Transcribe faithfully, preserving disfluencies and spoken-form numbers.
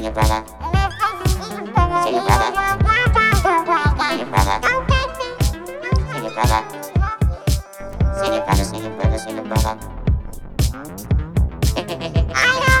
See your brother. See your brother. See your brother. See your brother. See your brother. See your brother. See your brother.